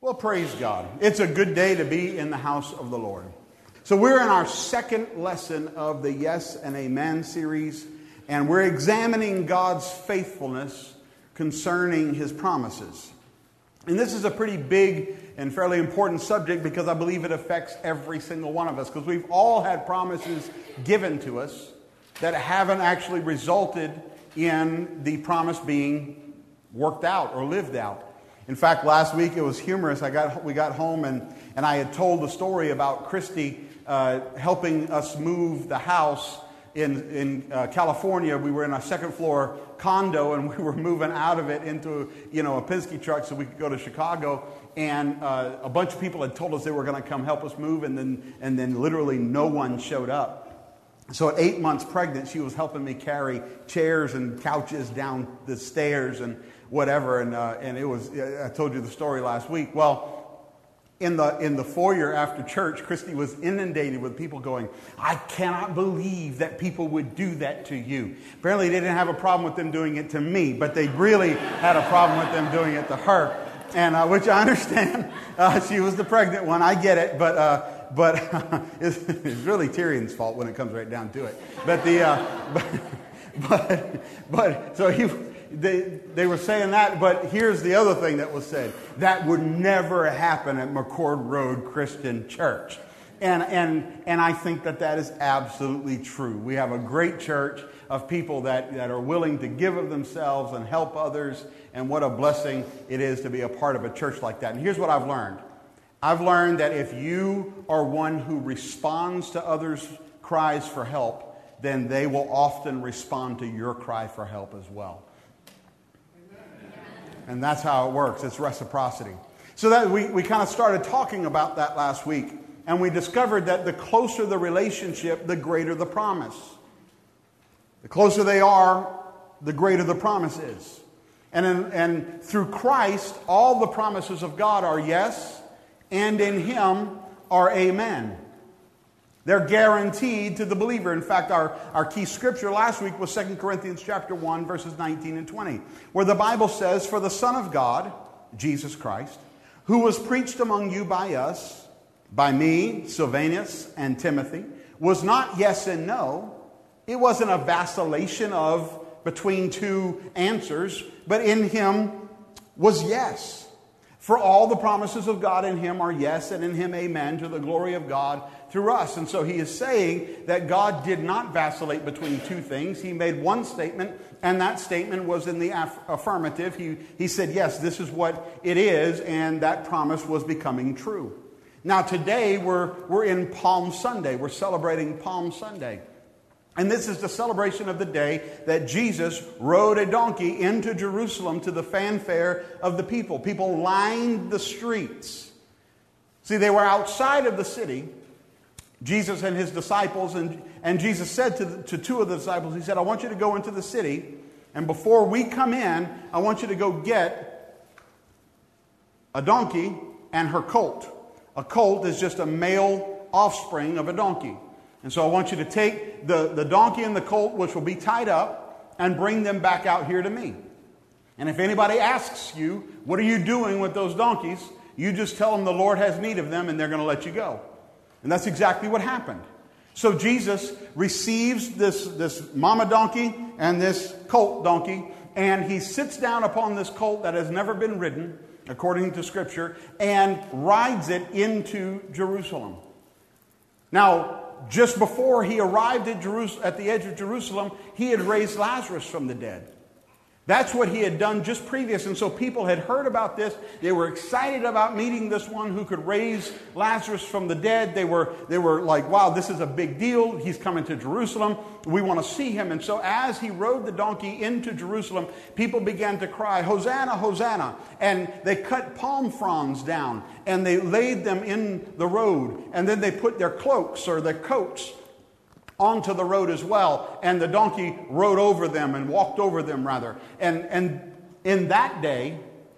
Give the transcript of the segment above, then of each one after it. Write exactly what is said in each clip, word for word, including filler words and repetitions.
Well, praise God. It's a good day to be in the house of the Lord. So we're in our second lesson of the Yes and Amen series, and we're examining God's faithfulness concerning His promises. And this is a pretty big and fairly important subject because I believe it affects every single one of us, because we've all had promises given to us that haven't actually resulted in the promise being worked out or lived out. In fact, last week it was humorous. I got we got home and, and I had told the story about Christy uh, helping us move the house in in uh, California. We were in a second floor condo and we were moving out of it into you know a Penske truck so we could go to Chicago. And uh, a bunch of people had told us they were going to come help us move, and then and then literally no one showed up. So at eight months pregnant, she was helping me carry chairs and couches down the stairs and whatever, and uh, and it was. I told you the story last week. Well, in the in the foyer after church, Christy was inundated with people going, "I cannot believe that people would do that to you." Apparently, they didn't have a problem with them doing it to me, but they really had a problem with them doing it to her, and uh, which I understand. Uh, she was the pregnant one. I get it, but. Uh, But it's, it's really Tyrion's fault when it comes right down to it. But the, uh, but, but, but so he, they, they were saying that. But here's the other thing that was said: that would never happen at McCord Road Christian Church. And and and I think that that is absolutely true. We have a great church of people that, that are willing to give of themselves and help others. And what a blessing it is to be a part of a church like that. And here's what I've learned. I've learned that if you are one who responds to others' cries for help, then they will often respond to your cry for help as well. Amen. And that's how it works. It's reciprocity. So that we, we kind of started talking about that last week, and we discovered that the closer the relationship, the greater the promise. The closer they are, the greater the promise is. And, in, and through Christ, all the promises of God are yes, and in Him are amen. They're guaranteed to the believer. In fact, our, our key scripture last week was Second Corinthians chapter one, verses nineteen and twenty, where the Bible says, "For the Son of God, Jesus Christ, who was preached among you by us, by me, Silvanus, and Timothy, was not yes and no." It wasn't a vacillation of between two answers, but in Him was yes. For all the promises of God in Him are yes, and in Him amen, to the glory of God through us. And so he is saying that God did not vacillate between two things. He made one statement, and that statement was in the aff- affirmative. He, he said, yes, this is what it is, and that promise was becoming true. Now today we're, we're in Palm Sunday. We're celebrating Palm Sunday. And this is the celebration of the day that Jesus rode a donkey into Jerusalem to the fanfare of the people. People lined the streets. See, they were outside of the city, Jesus and His disciples, and, and Jesus said to, the, to two of the disciples, He said, I want you to go into the city, and before we come in, I want you to go get a donkey and her colt. A colt is just a male offspring of a donkey. And so I want you to take the, the donkey and the colt, which will be tied up, and bring them back out here to me. And if anybody asks you, what are you doing with those donkeys? You just tell them the Lord has need of them, and they're going to let you go. And that's exactly what happened. So Jesus receives this, this mama donkey and this colt donkey, and He sits down upon this colt that has never been ridden, according to Scripture, and rides it into Jerusalem. Now, just before He arrived at, Jerusalem, at the edge of Jerusalem, He had raised Lazarus from the dead. That's what He had done just previous. And so people had heard about this. They were excited about meeting this one who could raise Lazarus from the dead. They were, they were like, wow, this is a big deal. He's coming to Jerusalem. We want to see Him. And so as He rode the donkey into Jerusalem, people began to cry, Hosanna, Hosanna. And they cut palm fronds down and they laid them in the road. And then they put their cloaks or their coats onto the road as well, and the donkey rode over them and walked over them rather. And and in that day,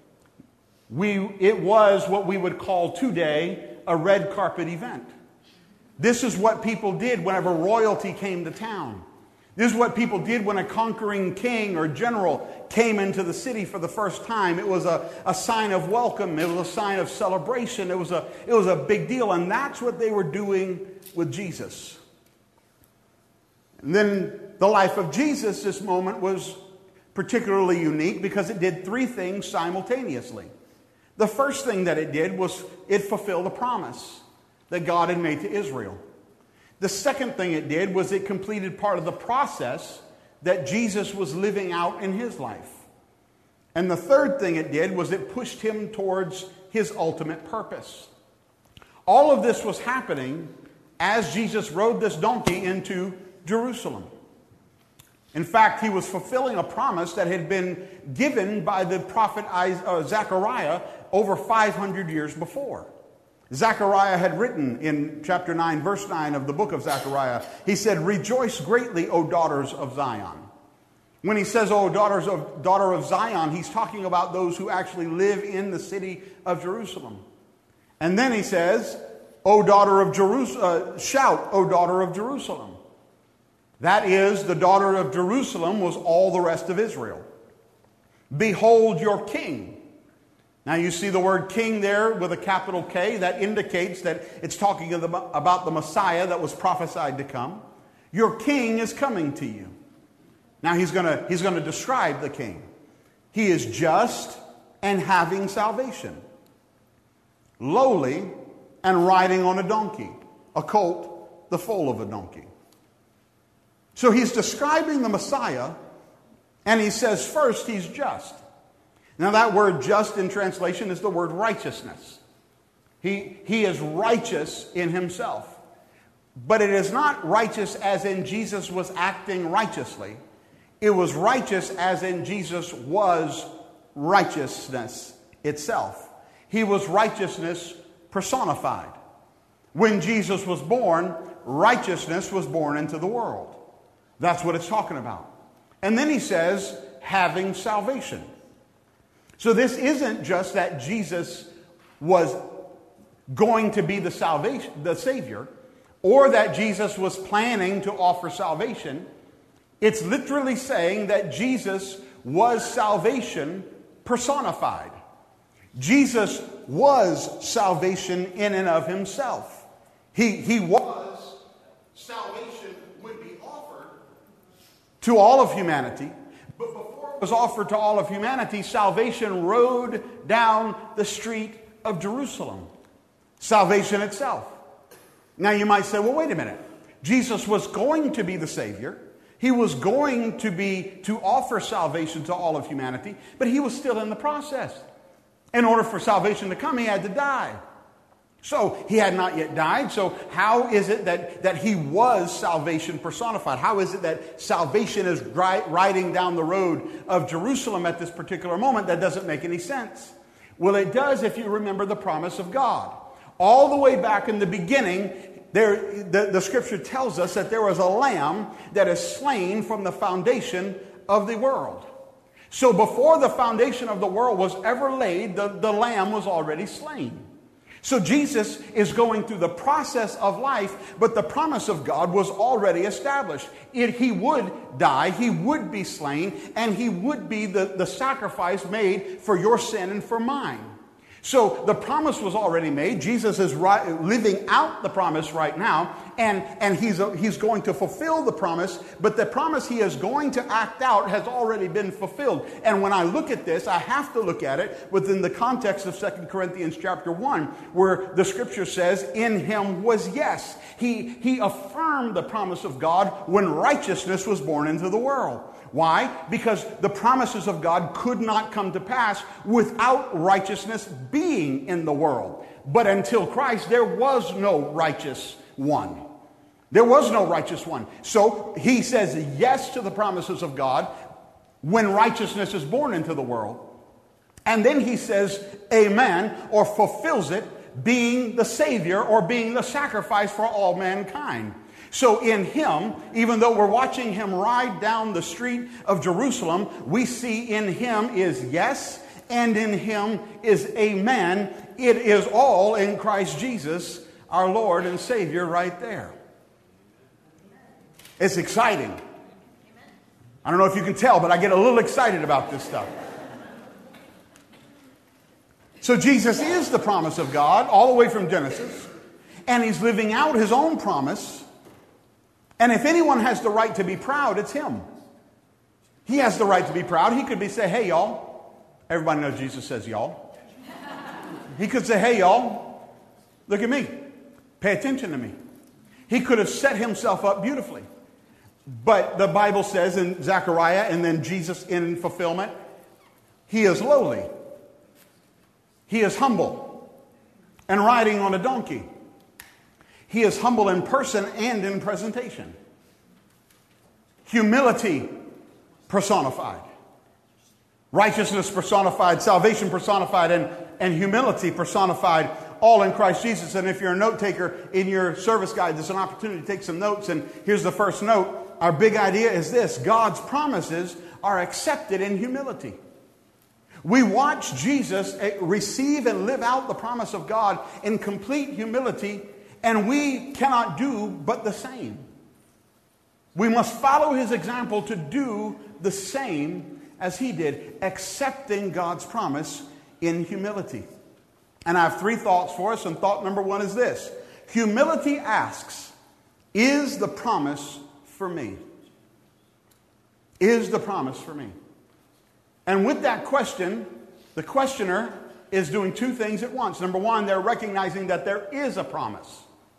we it was what we would call today a red carpet event. This is what people did whenever royalty came to town. This is what people did when a conquering king or general came into the city for the first time. It was a, a sign of welcome. It was a sign of celebration. It was a, it was a big deal. And that's what they were doing with Jesus. And then the life of Jesus, this moment, was particularly unique because it did three things simultaneously. The first thing that it did was it fulfilled a promise that God had made to Israel. The second thing it did was it completed part of the process that Jesus was living out in his life. And the third thing it did was it pushed him towards his ultimate purpose. All of this was happening as Jesus rode this donkey into Jerusalem. In fact, he was fulfilling a promise that had been given by the prophet Zechariah over five hundred years before. Zechariah had written in chapter nine, verse nine of the book of Zechariah, he said, "Rejoice greatly, O daughters of Zion." When he says, "O daughters of daughter of Zion," he's talking about those who actually live in the city of Jerusalem. And then he says, "O daughter of Jerusalem, uh, shout, O daughter of Jerusalem." That is, the daughter of Jerusalem was all the rest of Israel. "Behold your king." Now you see the word king there with a capital K. That indicates that it's talking about the Messiah that was prophesied to come. Your king is coming to you. Now he's going to he's going to describe the king. He is just and having salvation, lowly and riding on a donkey, a colt, the foal of a donkey. So he's describing the Messiah, and he says first he's just. Now that word just in translation is the word righteousness. He, he is righteous in himself. But it is not righteous as in Jesus was acting righteously. It was righteous as in Jesus was righteousness itself. He was righteousness personified. When Jesus was born, righteousness was born into the world. That's what it's talking about. And then he says, having salvation. So this isn't just that Jesus was going to be the salvation, the Savior, or that Jesus was planning to offer salvation. It's literally saying that Jesus was salvation personified. Jesus was salvation in and of himself. He, he was salvation would be offered to all of humanity. But before it was offered to all of humanity, salvation rode down the street of Jerusalem. Salvation itself. Now you might say, well, wait a minute. Jesus was going to be the Savior. He was going to be to offer salvation to all of humanity, but he was still in the process. In order for salvation to come, he had to die. So he had not yet died. So how is it that, that he was salvation personified? How is it that salvation is ri- riding down the road of Jerusalem at this particular moment? That doesn't make any sense. Well, it does if you remember the promise of God. All the way back in the beginning, there, the, the scripture tells us that there was a lamb that is slain from the foundation of the world. So before the foundation of the world was ever laid, the, the lamb was already slain. So Jesus is going through the process of life, but the promise of God was already established. It, he would die, he would be slain, and he would be the, the sacrifice made for your sin and for mine. So the promise was already made. Jesus is right, living out the promise right now, and, and he's, a, he's going to fulfill the promise, but the promise he is going to act out has already been fulfilled. And when I look at this, I have to look at it within the context of Second Corinthians chapter one, where the scripture says, in him was yes. He, he affirmed the promise of God when righteousness was born into the world. Why? Because the promises of God could not come to pass without righteousness being in the world. But until Christ, there was no righteous one. There was no righteous one. So he says yes to the promises of God when righteousness is born into the world. And then he says amen, or fulfills it, being the Savior or being the sacrifice for all mankind. So in him, even though we're watching him ride down the street of Jerusalem, we see in him is yes, and in him is amen. It is all in Christ Jesus, our Lord and Savior, right there. It's exciting. I don't know if you can tell, but I get a little excited about this stuff. So Jesus is the promise of God all the way from Genesis, and he's living out his own promise. And if anyone has the right to be proud, it's him. He has the right to be proud. He could be say, hey, y'all. Everybody knows Jesus says y'all. He could say, hey, y'all, look at me. Pay attention to me. He could have set himself up beautifully. But the Bible says in Zechariah, and then Jesus in fulfillment, he is lowly. He is humble and riding on a donkey. He is humble in person and in presentation. Humility personified. Righteousness personified. Salvation personified. And, and humility personified. All in Christ Jesus. And if you're a note taker in your service guide, there's an opportunity to take some notes. And here's the first note. Our big idea is this. God's promises are accepted in humility. We watch Jesus receive and live out the promise of God in complete humility, and we cannot do but the same. We must follow his example to do the same as he did, accepting God's promise in humility. And I have three thoughts for us, and thought number one is this. Humility asks, is the promise for me? Is the promise for me? And with that question, the questioner is doing two things at once. Number one, they're recognizing that there is a promise.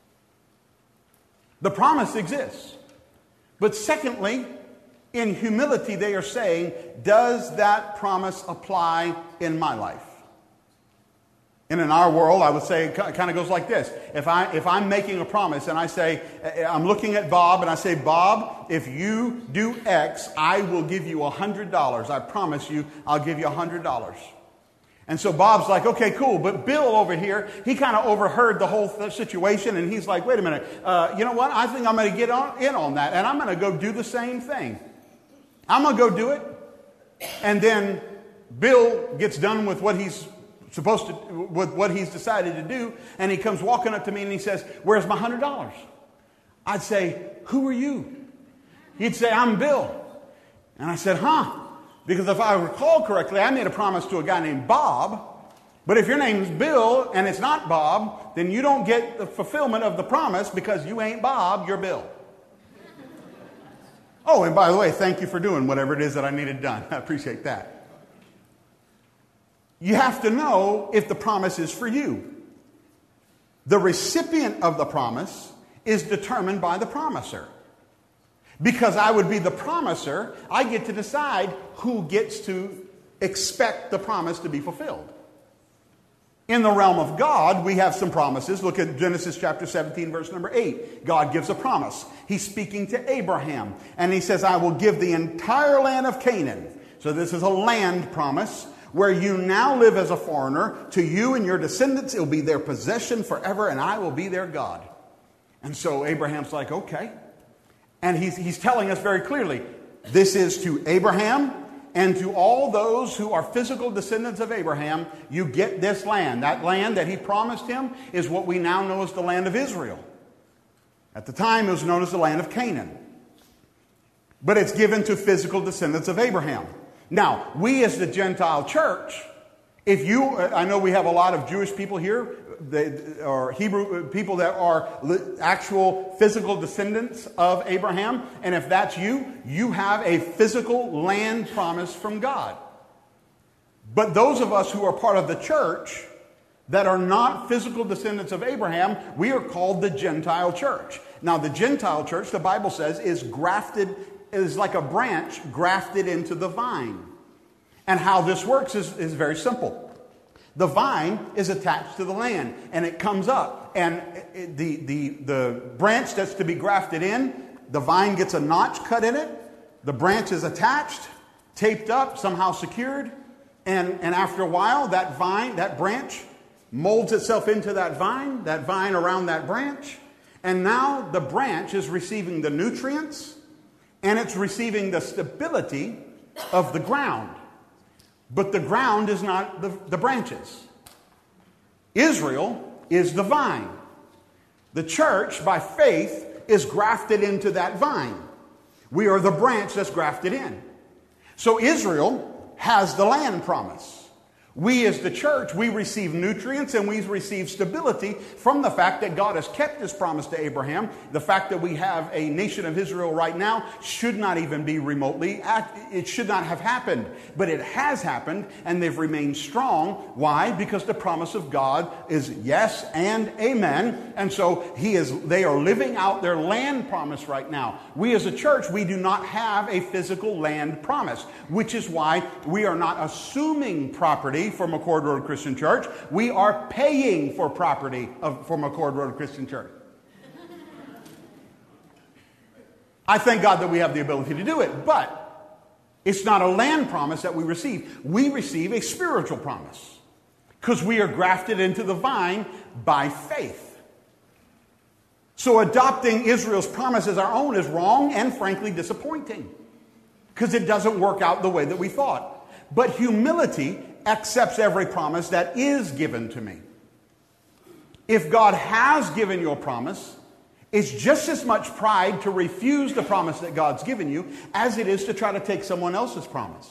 The promise exists. But secondly, in humility, they are saying, does that promise apply in my life? And in our world, I would say it kind of goes like this. If, I, if I'm making a promise and I say, I'm looking at Bob and I say, Bob, if you do X, I will give you one hundred dollars. I promise you, I'll give you one hundred dollars. And so Bob's like, okay, cool. But Bill over here, he kind of overheard the whole th- situation. And he's like, wait a minute. Uh, you know what? I think I'm going to get on, in on that. And I'm going to go do the same thing. I'm going to go do it. And then Bill gets done with what he's supposed to, with what he's decided to do, and he comes walking up to me and he says, where's my one hundred dollars? I'd say, who are you? He'd say, I'm Bill. And I said, huh? Because if I recall correctly, I made a promise to a guy named Bob, but if your name's Bill and it's not Bob, then you don't get the fulfillment of the promise because you ain't Bob, you're Bill. Oh, and by the way, thank you for doing whatever it is that I needed done. I appreciate that. You have to know if the promise is for you. The recipient of the promise is determined by the promiser. Because I would be the promiser, I get to decide who gets to expect the promise to be fulfilled. In the realm of God, we have some promises. Look at Genesis chapter seventeen, verse number eight. God gives a promise. He's speaking to Abraham. And he says, I will give the entire land of Canaan. So this is a land promise. Where you now live as a foreigner, to you and your descendants, it will be their possession forever, and I will be their God. And so Abraham's like, okay. And he's, he's telling us very clearly, this is to Abraham and to all those who are physical descendants of Abraham, you get this land. That land that he promised him is what we now know as the land of Israel. At the time, it was known as the land of Canaan. But it's given to physical descendants of Abraham. Now, we as the Gentile church, if you, I know we have a lot of Jewish people here, they, or Hebrew people that are actual physical descendants of Abraham, and if that's you, you have a physical land promise from God. But those of us who are part of the church that are not physical descendants of Abraham, we are called the Gentile church. Now, the Gentile church, the Bible says, is grafted is like a branch grafted into the vine. And how this works is, is very simple. The vine is attached to the land, and it comes up. And it, the, the, the branch that's to be grafted in, the vine gets a notch cut in it. The branch is attached, taped up, somehow secured. And, and after a while, that vine, that branch molds itself into that vine, that vine around that branch. And now the branch is receiving the nutrients, and it's receiving the stability of the ground. But the ground is not the, the branches. Israel is the vine. The church, by faith, is grafted into that vine. We are the branch that's grafted in. So Israel has the land promise. We as the church, we receive nutrients and we receive stability from the fact that God has kept His promise to Abraham. The fact that we have a nation of Israel right now should not even be remotely, it should not have happened. But it has happened and they've remained strong. Why? Because the promise of God is yes and amen. And so he is, they are living out their land promise right now. We as a church, we do not have a physical land promise, which is why we are not assuming property for McCord Road Christian Church. We are paying for property of, for McCord Road Christian Church. I thank God that we have the ability to do it, but it's not a land promise that we receive. We receive a spiritual promise because we are grafted into the vine by faith. So adopting Israel's promise as our own is wrong and frankly disappointing because it doesn't work out the way that we thought. But humility accepts every promise that is given to me. If God has given you a promise, it's just as much pride to refuse the promise that God's given you as it is to try to take someone else's promise.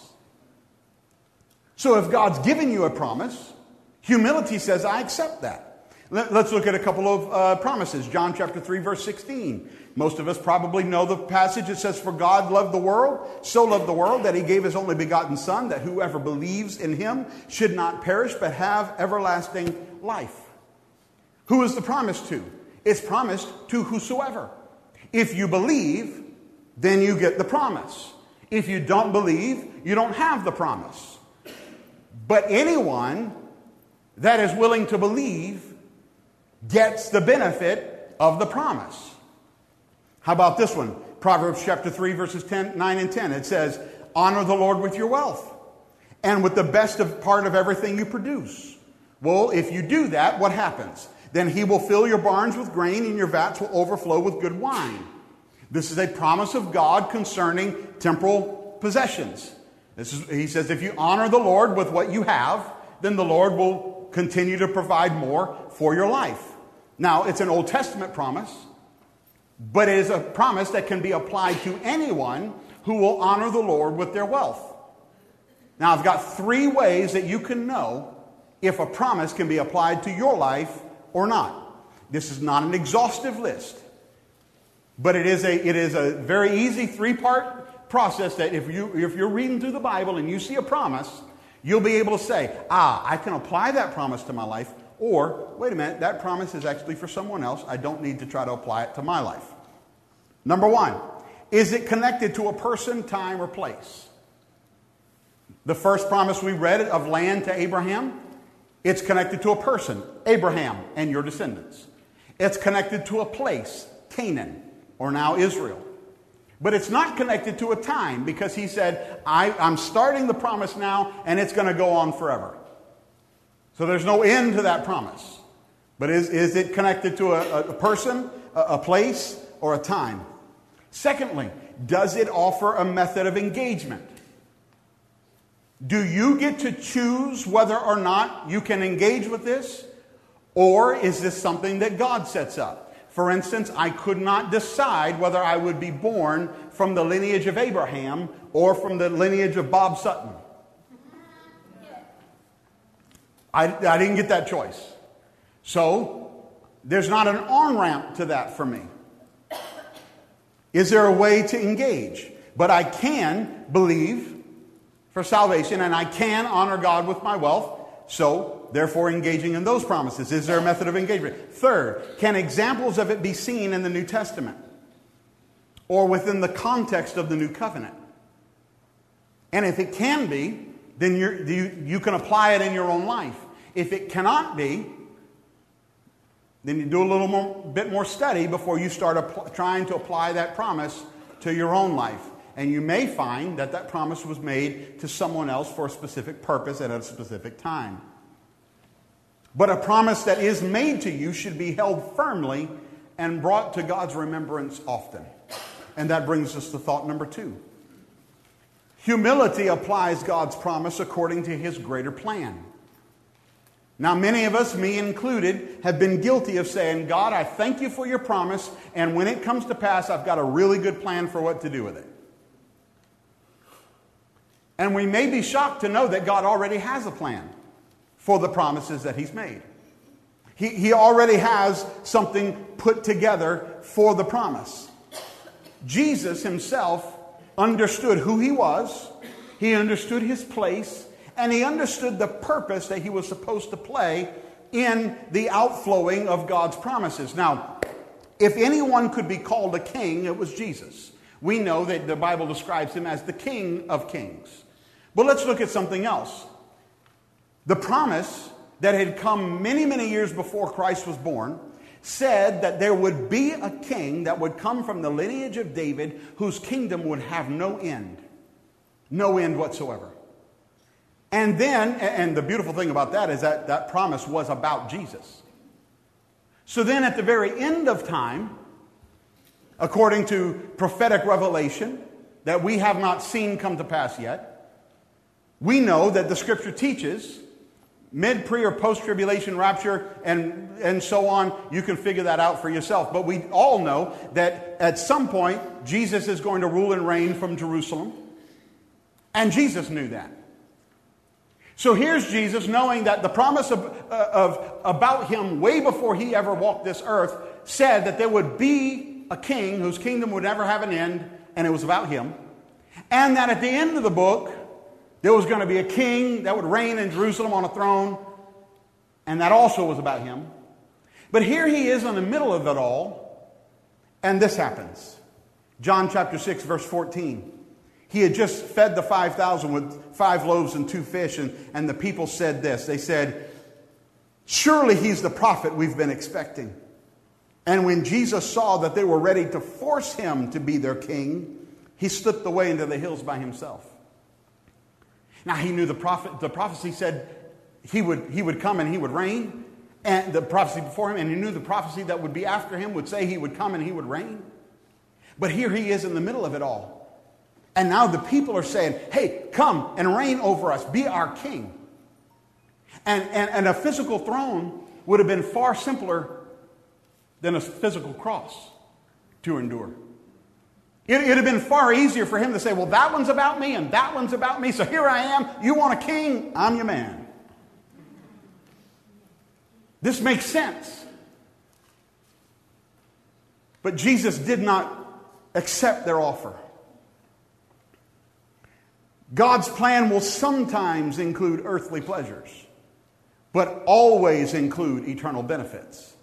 So if God's given you a promise, humility says, I accept that. Let's look at a couple of uh, promises. John chapter three, verse sixteen. Most of us probably know the passage. It says, for God loved the world, so loved the world, that He gave His only begotten Son, that whoever believes in Him should not perish, but have everlasting life. Who is the promise to? It's promised to whosoever. If you believe, then you get the promise. If you don't believe, you don't have the promise. But anyone that is willing to believe gets the benefit of the promise. How about this one? Proverbs chapter three, verses ten, nine and ten. It says, honor the Lord with your wealth and with the best of part of everything you produce. Well, if you do that, what happens? Then He will fill your barns with grain and your vats will overflow with good wine. This is a promise of God concerning temporal possessions. This is, He says, if you honor the Lord with what you have, then the Lord will continue to provide more for your life. Now, it's an Old Testament promise, but it is a promise that can be applied to anyone who will honor the Lord with their wealth. Now, I've got three ways that you can know if a promise can be applied to your life or not. This is not an exhaustive list, but it is a, it is a very easy three-part process that if, you, if you're reading through the Bible and you see a promise, you'll be able to say, ah, I can apply that promise to my life. Or, wait a minute, that promise is actually for someone else. I don't need to try to apply it to my life. Number one, is it connected to a person, time, or place? The first promise we read of land to Abraham, it's connected to a person, Abraham and your descendants. It's connected to a place, Canaan, or now Israel. But it's not connected to a time because He said, I, I'm starting the promise now and it's going to go on forever. So there's no end to that promise. But is, is it connected to a, a person, a, a place, or a time? Secondly, does it offer a method of engagement? Do you get to choose whether or not you can engage with this? Or is this something that God sets up? For instance, I could not decide whether I would be born from the lineage of Abraham or from the lineage of Bob Sutton. I, I didn't get that choice. So, there's not an on-ramp to that for me. Is there a way to engage? But I can believe for salvation and I can honor God with my wealth. So, therefore, engaging in those promises. Is there a method of engagement? Third, can examples of it be seen in the New Testament or within the context of the New Covenant? And if it can be, then you're, you, you can apply it in your own life. If it cannot be, then you do a little more, bit more study before you start ap- trying to apply that promise to your own life. And you may find that that promise was made to someone else for a specific purpose at a specific time. But a promise that is made to you should be held firmly and brought to God's remembrance often. And that brings us to thought number two. Humility applies God's promise according to His greater plan. Now, many of us, me included, have been guilty of saying, God, I thank you for your promise, and when it comes to pass, I've got a really good plan for what to do with it. And we may be shocked to know that God already has a plan for the promises that He's made. He, he already has something put together for the promise. Jesus Himself understood who He was, He understood His place, and He understood the purpose that He was supposed to play in the outflowing of God's promises. Now, if anyone could be called a king, it was Jesus. We know that the Bible describes Him as the King of Kings. But let's look at something else. The promise that had come many, many years before Christ was born said that there would be a king that would come from the lineage of David whose kingdom would have no end. No end whatsoever. And then, and the beautiful thing about that is that that promise was about Jesus. So then at the very end of time, according to prophetic revelation that we have not seen come to pass yet, we know that the Scripture teaches mid, pre, or post-tribulation rapture and, and so on. You can figure that out for yourself. But we all know that at some point, Jesus is going to rule and reign from Jerusalem. And Jesus knew that. So here's Jesus knowing that the promise of, uh, of about Him way before He ever walked this earth said that there would be a king whose kingdom would never have an end, and it was about Him. And that at the end of the book, there was going to be a king that would reign in Jerusalem on a throne, and that also was about Him. But here He is in the middle of it all, and this happens. John chapter six, verse fourteen. He had just fed the five thousand with five loaves and two fish, and, and the people said this. They said, surely He's the prophet we've been expecting. And when Jesus saw that they were ready to force Him to be their king, He slipped away into the hills by Himself. Now He knew the prophet. The prophecy said he would, he would come and He would reign, and the prophecy before Him, and He knew the prophecy that would be after Him would say He would come and He would reign. But here He is in the middle of it all. And now the people are saying, hey, come and reign over us. Be our king. And, and, and a physical throne would have been far simpler than a physical cross to endure. It would have been far easier for Him to say, well, that one's about me and that one's about me. So here I am. You want a king? I'm your man. This makes sense. But Jesus did not accept their offer. God's plan will sometimes include earthly pleasures, but always include eternal benefits.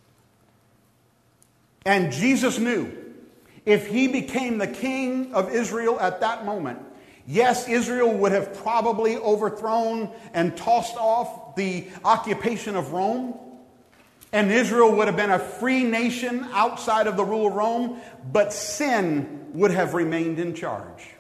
And Jesus knew if He became the king of Israel at that moment, yes, Israel would have probably overthrown and tossed off the occupation of Rome, and Israel would have been a free nation outside of the rule of Rome, but sin would have remained in charge.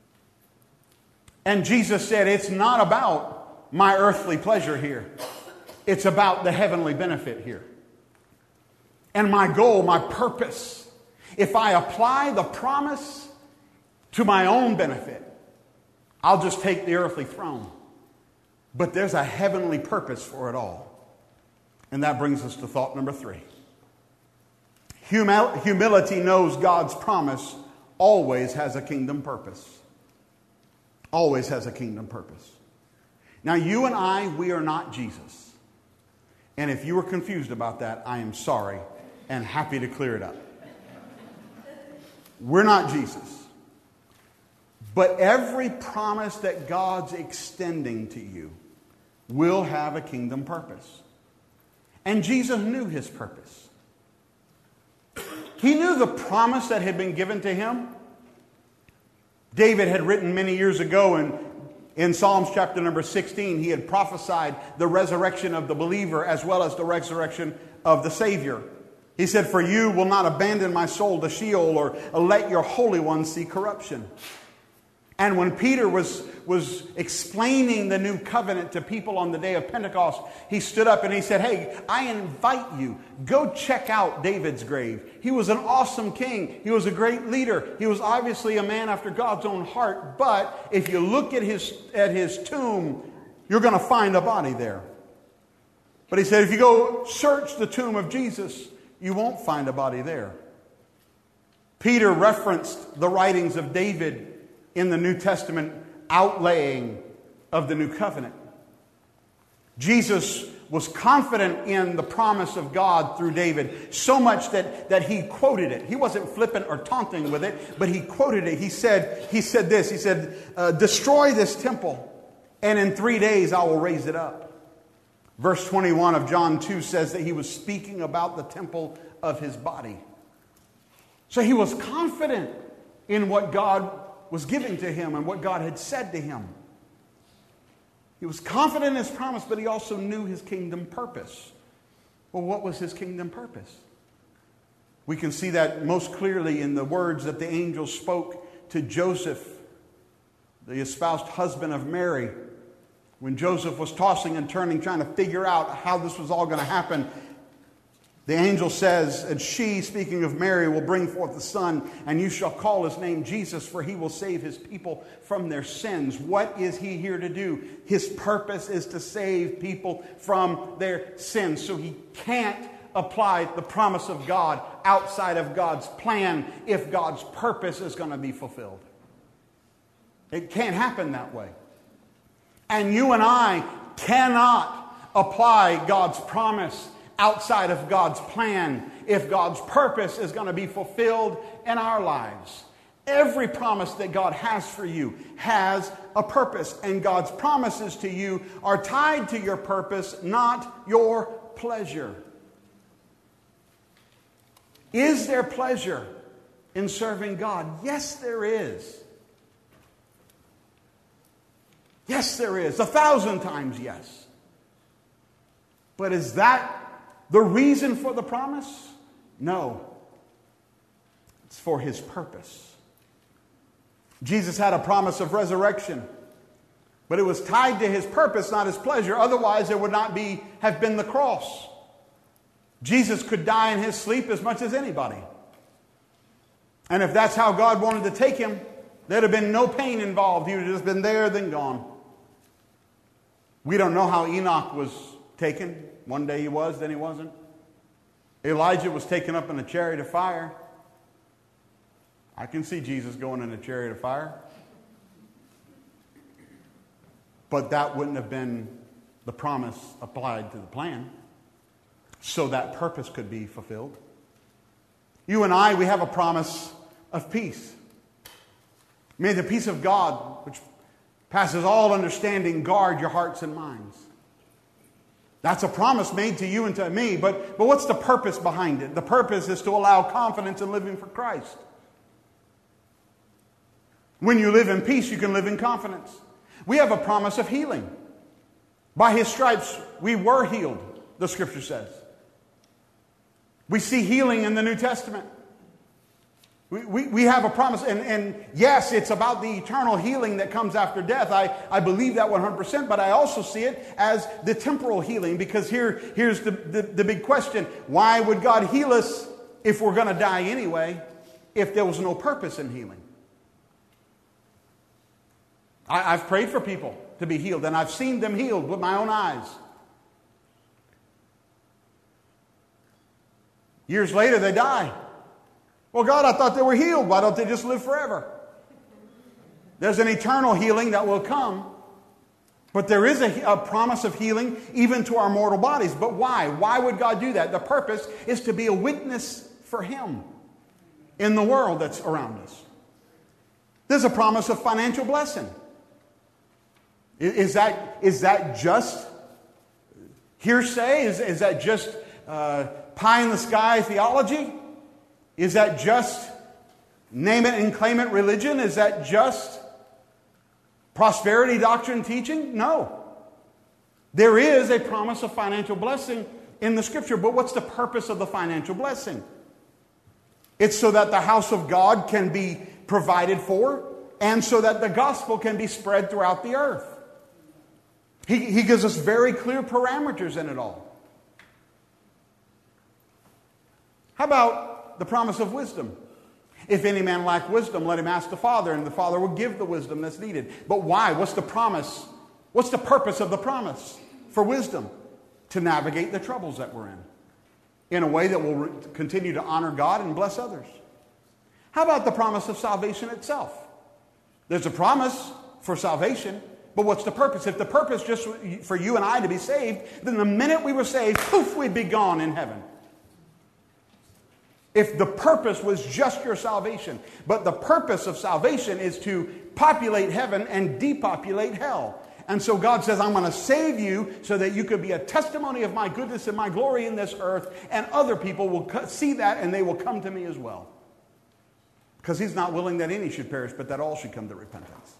And Jesus said, it's not about my earthly pleasure here. It's about the heavenly benefit here. And my goal, my purpose, if I apply the promise to my own benefit, I'll just take the earthly throne. But there's a heavenly purpose for it all. And that brings us to thought number three. Humil- humility knows God's promise always has a kingdom purpose. Always has a kingdom purpose. Now, you and I, we are not Jesus. And if you were confused about that, I am sorry and happy to clear it up. We're not Jesus. But every promise that God's extending to you will have a kingdom purpose. And Jesus knew His purpose. He knew the promise that had been given to Him. David had written many years ago in, in Psalms chapter number sixteen, he had prophesied the resurrection of the believer as well as the resurrection of the Savior. He said, for you will not abandon my soul to Sheol or let your Holy One see corruption. And when Peter was, was explaining the new covenant to people on the day of Pentecost, he stood up and he said, hey, I invite you, go check out David's grave. He was an awesome king. He was a great leader. He was obviously a man after God's own heart. But if you look at his, at his tomb, you're going to find a body there. But he said, if you go search the tomb of Jesus, you won't find a body there. Peter referenced the writings of David in the New Testament outlaying of the New Covenant. Jesus was confident in the promise of God through David, so much that, that he quoted it. He wasn't flippant or taunting with it, but he quoted it. He said, he said this, he said, uh, destroy this temple, and in three days I will raise it up. Verse twenty-one of John two says that he was speaking about the temple of his body. So he was confident in what God was giving to him and what God had said to him. He was confident in his promise, but he also knew his kingdom purpose. Well, what was his kingdom purpose? We can see that most clearly in the words that the angel spoke to Joseph, the espoused husband of Mary. When Joseph was tossing and turning, trying to figure out how this was all going to happen, the angel says, and she, speaking of Mary, will bring forth a son, and you shall call his name Jesus, for he will save his people from their sins. What is he here to do? His purpose is to save people from their sins. So he can't apply the promise of God outside of God's plan if God's purpose is going to be fulfilled. It can't happen that way. And you and I cannot apply God's promise outside of God's plan if God's purpose is going to be fulfilled in our lives. Every promise that God has for you has a purpose, and God's promises to you are tied to your purpose, not your pleasure. Is there pleasure in serving God? Yes, there is. Yes, there is. A thousand times yes. But is that the reason for the promise? No. It's for his purpose. Jesus had a promise of resurrection, but it was tied to his purpose, not his pleasure. Otherwise, there would not be have been the cross. Jesus could die in his sleep as much as anybody. And if that's how God wanted to take him, there'd have been no pain involved. He would have just been there, then gone. We don't know how Enoch was taken. One day he was, then he wasn't. Elijah was taken up in a chariot of fire. I can see Jesus going in a chariot of fire. But that wouldn't have been the promise applied to the plan, so that purpose could be fulfilled. You and I, we have a promise of peace. May the peace of God, which passes all understanding, guard your hearts and minds. That's a promise made to you and to me, but, but what's the purpose behind it? The purpose is to allow confidence in living for Christ. When you live in peace, you can live in confidence. We have a promise of healing. By his stripes, we were healed, the scripture says. We see healing in the New Testament. We, we, we have a promise, and, and yes, it's about the eternal healing that comes after death. I, I believe that one hundred percent, but I also see it as the temporal healing, because here, here's the, the, the big question. Why would God heal us if we're going to die anyway, if there was no purpose in healing? I, I've prayed for people to be healed, and I've seen them healed with my own eyes. Years later, they die. Well, God, I thought they were healed. Why don't they just live forever? There's an eternal healing that will come. But there is a, a promise of healing even to our mortal bodies. But why? Why would God do that? The purpose is to be a witness for him in the world that's around us. There's a promise of financial blessing. Is that, is that just hearsay? Is, is that just uh, pie in the sky theology? Is that just name it and claim it religion? Is that just prosperity doctrine teaching? No. There is a promise of financial blessing in the scripture, but what's the purpose of the financial blessing? It's so that the house of God can be provided for, and so that the gospel can be spread throughout the earth. He, he gives us very clear parameters in it all. How about the promise of wisdom? If any man lack wisdom, let him ask the Father, and the Father will give the wisdom that's needed. But why? What's the promise? What's the purpose of the promise for wisdom? to navigate the troubles that we're in, in a way that will re- continue to honor God and bless others. How about the promise of salvation itself? There's a promise for salvation, but what's the purpose? If the purpose just for you and I to be saved, then the minute we were saved, poof, we'd be gone in heaven. If the purpose was just your salvation, but the purpose of salvation is to populate heaven and depopulate hell. And so God says, I'm going to save you so that you could be a testimony of my goodness and my glory in this earth, and other people will see that and they will come to me as well. Because he's not willing that any should perish, but that all should come to repentance.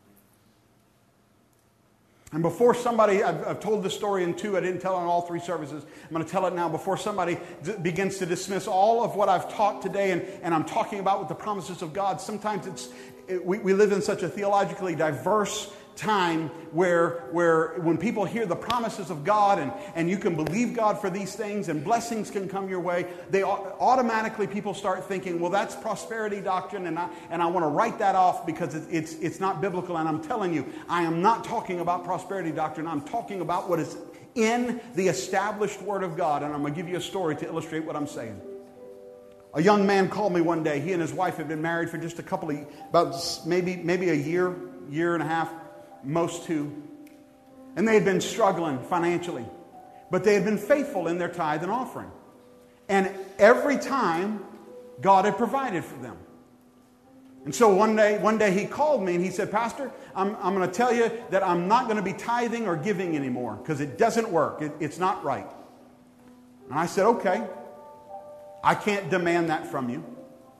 And before somebody, I've, I've told this story in two, I didn't tell it in all three services. I'm going to tell it now. Before somebody d- begins to dismiss all of what I've taught today and, and I'm talking about with the promises of God, sometimes it's it, we, we live in such a theologically diverse time where, where when people hear the promises of God and, and you can believe God for these things and blessings can come your way, they automatically people start thinking, well, that's prosperity doctrine, and I, and I want to write that off because it, it's, it's not biblical. And I'm telling you, I am not talking about prosperity doctrine. I'm talking about what is in the established Word of God. And I'm going to give you a story to illustrate what I'm saying. A young man called me one day. He and his wife had been married for just a couple of, about maybe, maybe a year, year and a half. Most two. And they had been struggling financially. But they had been faithful in their tithe and offering. And every time, God had provided for them. And so one day, one day he called me and he said, Pastor, I'm, I'm going to tell you that I'm not going to be tithing or giving anymore because it doesn't work. It, it's not right. And I said, okay. I can't demand that from you.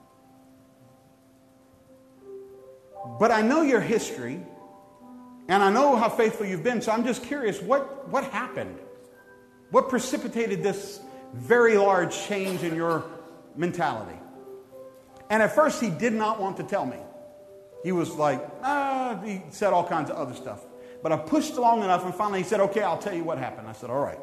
But I know your history. And I know how faithful you've been, so I'm just curious, what, what happened? What precipitated this very large change in your mentality? And at first, he did not want to tell me. He was like, ah, he said all kinds of other stuff. But I pushed long enough, and finally he said, okay, I'll tell you what happened. I said, all right.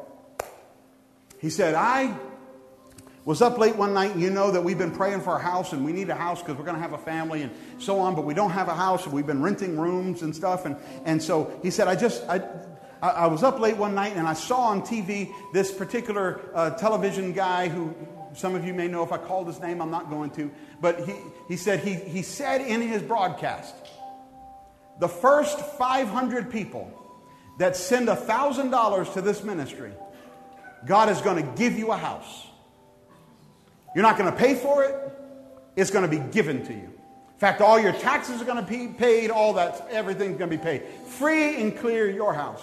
He said, I was up late one night, and you know that we've been praying for a house, and we need a house because we're going to have a family and so on, but we don't have a house, and we've been renting rooms and stuff. And, and so he said, I just, I, I was up late one night, and I saw on T V this particular uh, television guy who, some of you may know if I called his name, I'm not going to, but he, he said, he, he said in his broadcast, the first five hundred people that send one thousand dollars to this ministry, God is going to give you a house. You're not going to pay for it. It's going to be given to you. In fact, all your taxes are going to be paid. All that, everything's going to be paid. Free and clear your house.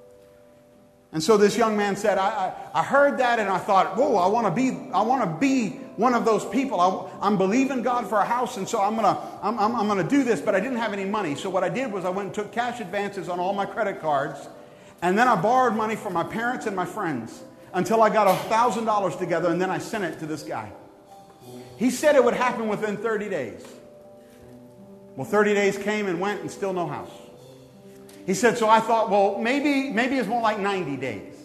And so this young man said, I, I, I heard that and I thought, whoa, I want to be, I want to be one of those people. I, I'm believing God for a house, and so I'm going to, I'm, I'm, I'm going to do this, but I didn't have any money. So what I did was I went and took cash advances on all my credit cards, and then I borrowed money from my parents and my friends until I got one thousand dollars together, and then I sent it to this guy. He said it would happen within thirty days. Well, thirty days came and went and still no house. He said, so I thought, well, maybe, maybe it's more like ninety days.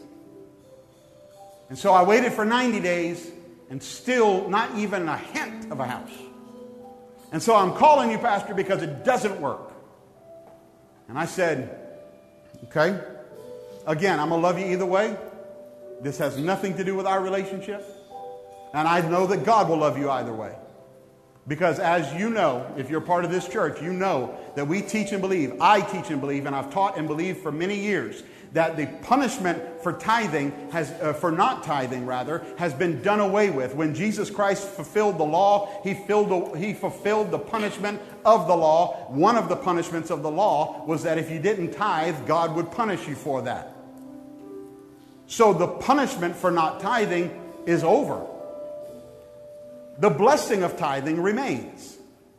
And so I waited for ninety days and still not even a hint of a house. And so I'm calling you, Pastor, because it doesn't work. And I said, okay, again, I'm going to love you either way. This has nothing to do with our relationship. And I know that God will love you either way. Because as you know, if you're part of this church, you know that we teach and believe, I teach and believe, and I've taught and believed for many years, that the punishment for tithing, has, uh, for not tithing rather, has been done away with. When Jesus Christ fulfilled the law, he, filled the, he fulfilled the punishment of the law. One of the punishments of the law was that if you didn't tithe, God would punish you for that. So the punishment for not tithing is over. The blessing of tithing remains.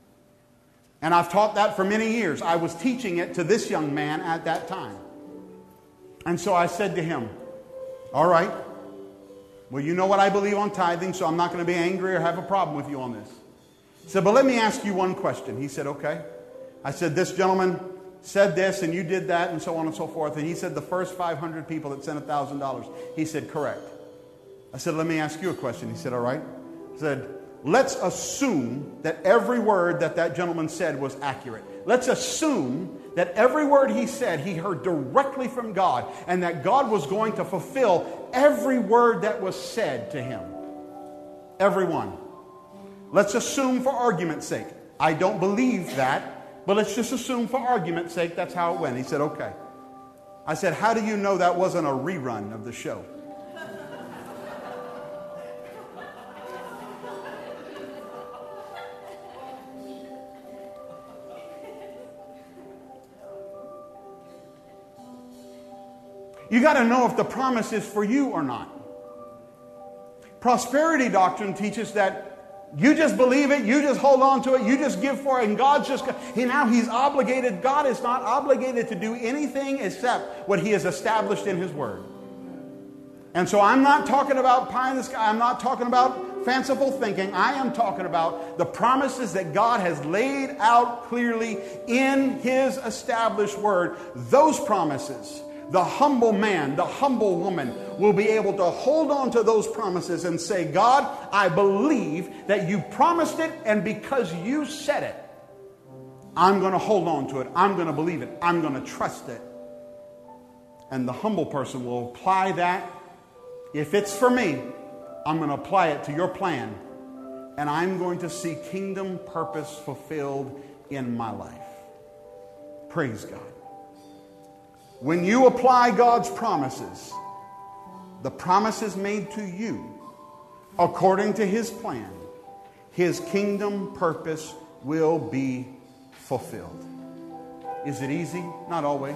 And I've taught that for many years. I was teaching it to this young man at that time. And so I said to him, all right, well, you know what I believe on tithing, so I'm not going to be angry or have a problem with you on this. He said, but let me ask you one question. He said, okay. I said, this gentleman said this and you did that and so on and so forth. And he said, the first five hundred people that sent one thousand dollars. He said, correct. I said, let me ask you a question. He said, all right. I said, let's assume that every word that that gentleman said was accurate. Let's assume that every word he said, he heard directly from God, and that God was going to fulfill every word that was said to him. Every one. Let's assume for argument's sake. I don't believe that, but let's just assume for argument's sake that's how it went. He said, okay. I said, how do you know that wasn't a rerun of the show? You got to know if the promise is for you or not. Prosperity doctrine teaches that you just believe it, you just hold on to it, you just give for it, and God's just, he, now he's obligated. God is not obligated to do anything except what he has established in his word. And so I'm not talking about pie in the sky, I'm not talking about fanciful thinking. I am talking about the promises that God has laid out clearly in his established word. Those promises, the humble man, the humble woman will be able to hold on to those promises and say, God, I believe that you promised it, and because you said it, I'm going to hold on to it. I'm going to believe it. I'm going to trust it. And the humble person will apply that. If it's for me, I'm going to apply it to your plan, and I'm going to see kingdom purpose fulfilled in my life. Praise God. When you apply God's promises, the promises made to you, according to his plan, his kingdom purpose will be fulfilled. Is it easy? Not always.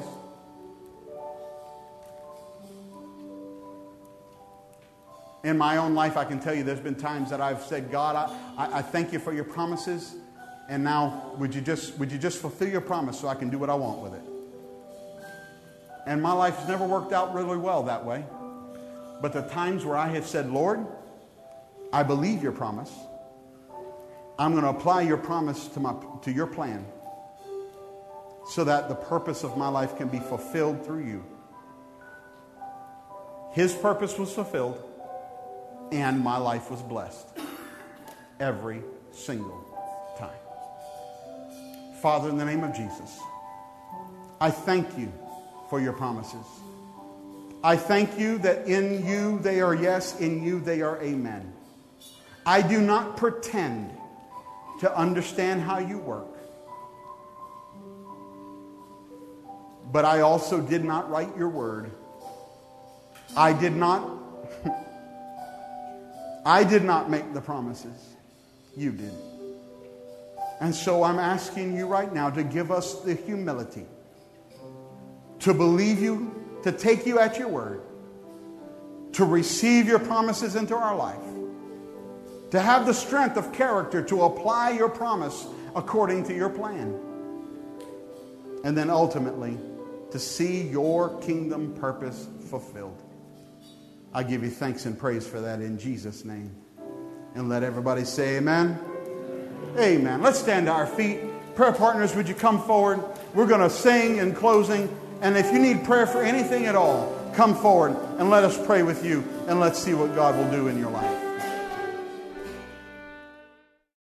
In my own life, I can tell you there's been times that I've said, God, I, I, I thank you for your promises, and now would you just would you just fulfill your promise so I can do what I want with it? And my life has never worked out really well that way. But the times where I have said, Lord, I believe your promise. I'm going to apply your promise to my to your plan so that the purpose of my life can be fulfilled through you. His purpose was fulfilled, and my life was blessed every single time. Father, in the name of Jesus, I thank you for your promises. I thank you that in you they are yes, in you they are amen. I do not pretend to understand how you work, but I also did not write your word. I did not I did not make the promises. You did. And so I'm asking you right now to give us the humility to believe you, to take you at your word, to receive your promises into our life, to have the strength of character to apply your promise according to your plan, and then ultimately to see your kingdom purpose fulfilled. I give you thanks and praise for that in Jesus' name. And let everybody say amen. Amen. Let's stand to our feet. Prayer partners, would you come forward? We're going to sing in closing. And if you need prayer for anything at all, come forward and let us pray with you, and let's see what God will do in your life.